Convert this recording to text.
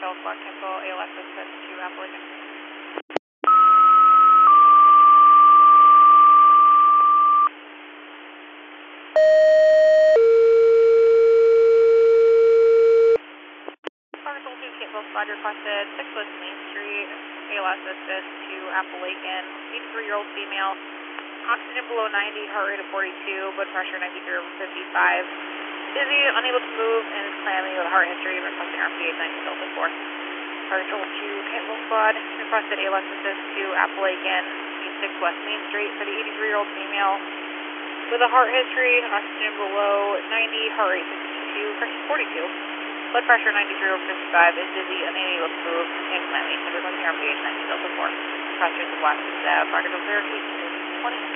Charles Block Cancel, ALS assist to Appalachian. Consul 2 Cancel Squad requested 6 West Main Street, ALS assist to Appalachian, 83-year-old female, oxygen below 90, heart rate of 42, blood pressure 93 over 55. Dizzy, unable to move, and is clammy with heart history, requesting RPH 90 Delta 4. Consul 2 Cancel Squad requested ALS assist to Appalachian, 86 West Main Street for the 83-year-old female with a heart history, oxygen below 90, heart rate 52, pressure 42. Blood pressure 93 over 55, is dizzy, unable to move, and clammy, so requesting RPH 90 Delta 4. Pressure is black, article 0, 20.